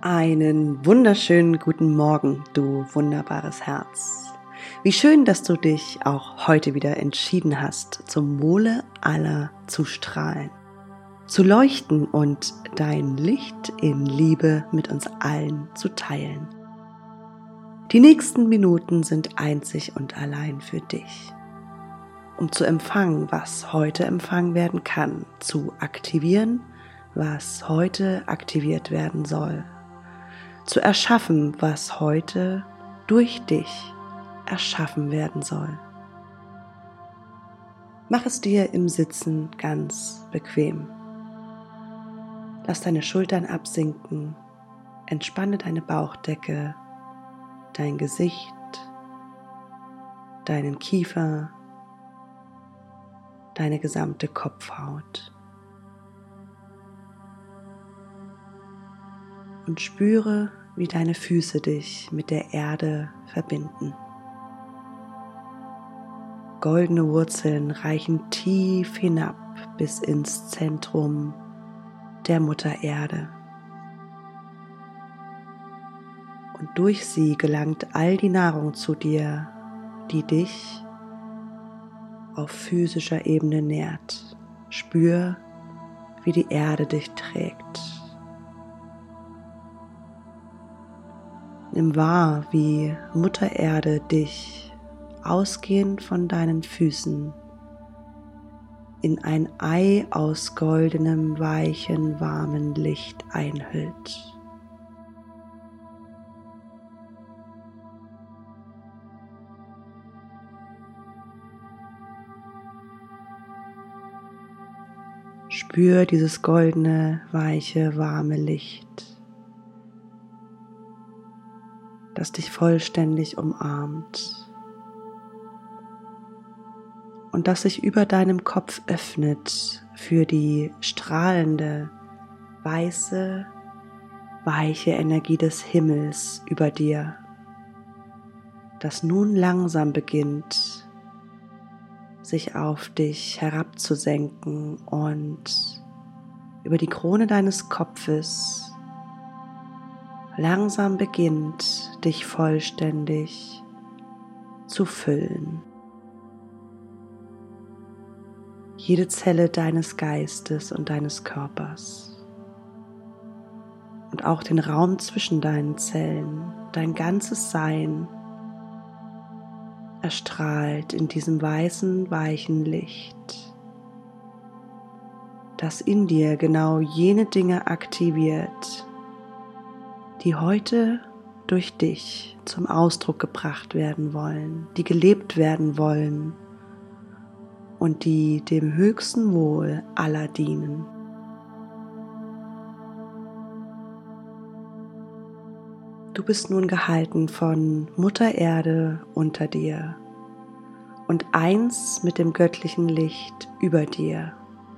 Einen wunderschönen guten Morgen, du wunderbares Herz. Wie schön, dass du dich auch heute wieder entschieden hast, zum Wohle aller zu strahlen, zu leuchten und dein Licht in Liebe mit uns allen zu teilen. Die nächsten Minuten sind einzig und allein für dich, um zu empfangen, was heute empfangen werden kann, zu aktivieren, was heute aktiviert werden soll, zu erschaffen, was heute durch dich erschaffen werden soll. Mach es dir im Sitzen ganz bequem. Lass deine Schultern absinken, entspanne deine Bauchdecke, dein Gesicht, deinen Kiefer, deine gesamte Kopfhaut. Und spüre, wie deine Füße dich mit der Erde verbinden. Goldene Wurzeln reichen tief hinab bis ins Zentrum der Mutter Erde. Und durch sie gelangt all die Nahrung zu dir, die dich auf physischer Ebene nährt. Spür, wie die Erde dich trägt. Nimm wahr, wie Mutter Erde dich ausgehend von deinen Füßen in ein Ei aus goldenem, weichen, warmen Licht einhüllt. Spür dieses goldene, weiche, warme Licht, das dich vollständig umarmt und das sich über deinem Kopf öffnet für die strahlende, weiße, weiche Energie des Himmels über dir, das nun langsam beginnt, sich auf dich herabzusenken und über die Krone deines Kopfes langsam beginnt, dich vollständig zu füllen. Jede Zelle deines Geistes und deines Körpers und auch den Raum zwischen deinen Zellen, dein ganzes Sein erstrahlt in diesem weißen, weichen Licht, das in dir genau jene Dinge aktiviert, die heute durch dich zum Ausdruck gebracht werden wollen, die gelebt werden wollen und die dem höchsten Wohl aller dienen. Du bist nun gehalten von Mutter Erde unter dir und eins mit dem göttlichen Licht über dir.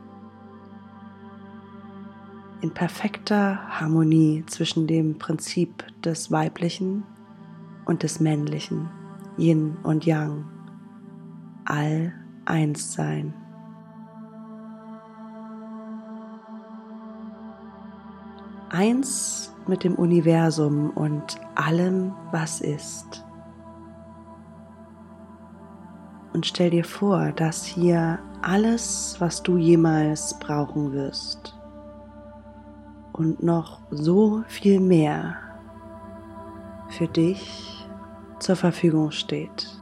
In perfekter Harmonie zwischen dem Prinzip des Weiblichen und des Männlichen, Yin und Yang, all eins sein. Eins mit dem Universum und allem, was ist. Und stell dir vor, dass hier alles, was du jemals brauchen wirst, und noch so viel mehr für dich zur Verfügung steht.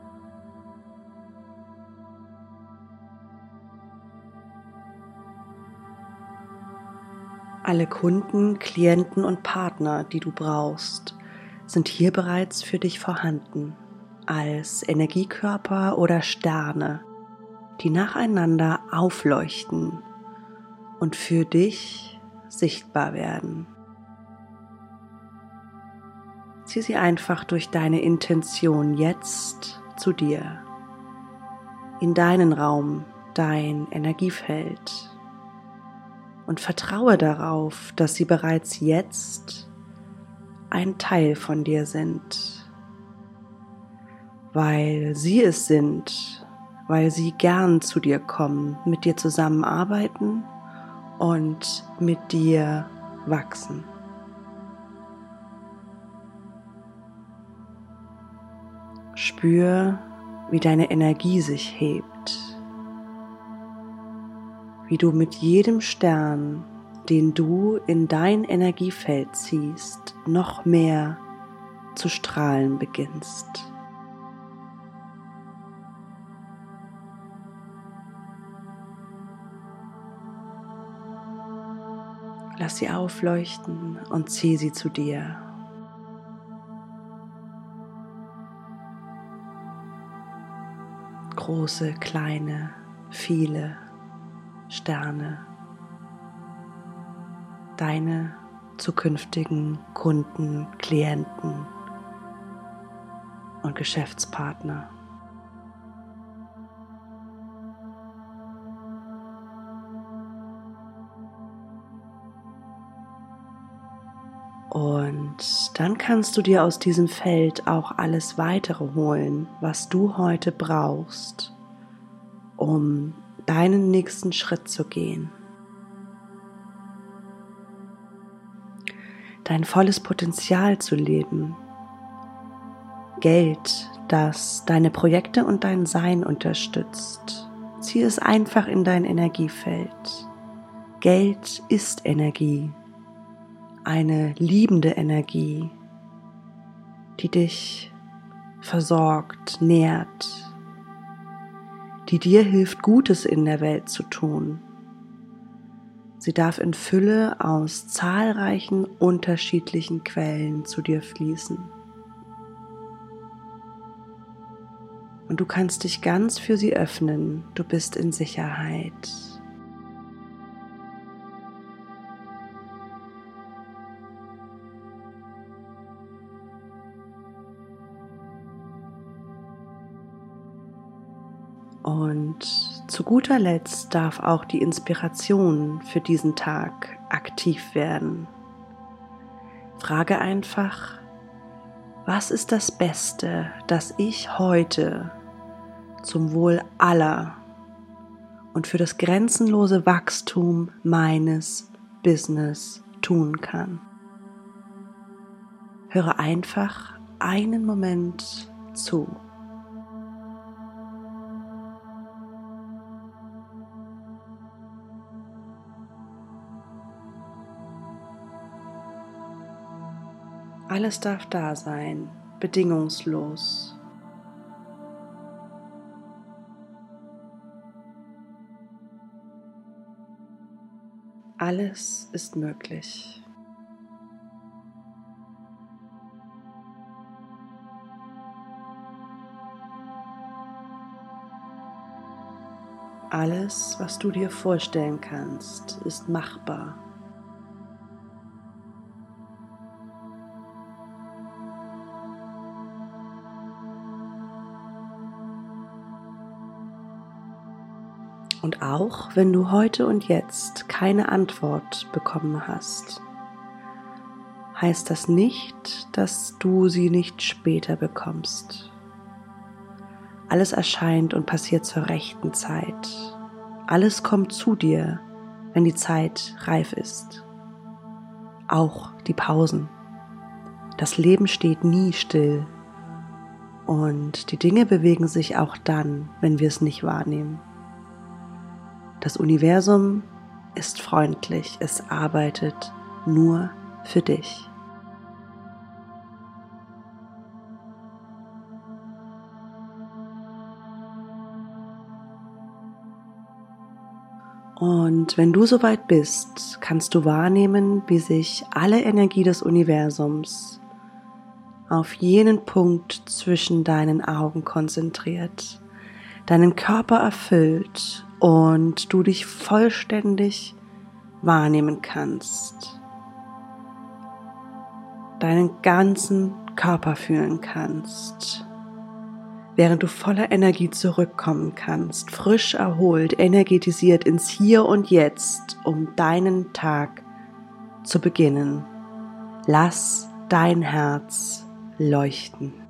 Alle Kunden, Klienten und Partner, die du brauchst, sind hier bereits für dich vorhanden, als Energiekörper oder Sterne, die nacheinander aufleuchten und für dich sichtbar werden. Zieh sie einfach durch deine Intention jetzt zu dir, in deinen Raum, dein Energiefeld und vertraue darauf, dass sie bereits jetzt ein Teil von dir sind, weil sie es sind, weil sie gern zu dir kommen, mit dir zusammenarbeiten und mit dir wachsen. Spür, wie deine Energie sich hebt, wie du mit jedem Stern, den du in dein Energiefeld ziehst, noch mehr zu strahlen beginnst. Lass sie aufleuchten und zieh sie zu dir. Große, kleine, viele Sterne. Deine zukünftigen Kunden, Klienten und Geschäftspartner. Und dann kannst du dir aus diesem Feld auch alles weitere holen, was du heute brauchst, um deinen nächsten Schritt zu gehen. Dein volles Potenzial zu leben. Geld, das deine Projekte und dein Sein unterstützt. Zieh es einfach in dein Energiefeld. Geld ist Energie. Eine liebende Energie, die dich versorgt, nährt, die dir hilft, Gutes in der Welt zu tun. Sie darf in Fülle aus zahlreichen unterschiedlichen Quellen zu dir fließen. Und du kannst dich ganz für sie öffnen, du bist in Sicherheit. Und zu guter Letzt darf auch die Inspiration für diesen Tag aktiv werden. Frage einfach, was ist das Beste, das ich heute zum Wohl aller und für das grenzenlose Wachstum meines Business tun kann? Höre einfach einen Moment zu. Alles darf da sein, bedingungslos. Alles ist möglich. Alles, was du dir vorstellen kannst, ist machbar. Und auch wenn du heute und jetzt keine Antwort bekommen hast, heißt das nicht, dass du sie nicht später bekommst. Alles erscheint und passiert zur rechten Zeit. Alles kommt zu dir, wenn die Zeit reif ist. Auch die Pausen. Das Leben steht nie still. Und die Dinge bewegen sich auch dann, wenn wir es nicht wahrnehmen. Das Universum ist freundlich, es arbeitet nur für dich. Und wenn du soweit bist, kannst du wahrnehmen, wie sich alle Energie des Universums auf jenen Punkt zwischen deinen Augen konzentriert, deinen Körper erfüllt und du dich vollständig wahrnehmen kannst, deinen ganzen Körper fühlen kannst, während du voller Energie zurückkommen kannst, frisch erholt, energetisiert ins Hier und Jetzt, um deinen Tag zu beginnen. Lass dein Herz leuchten.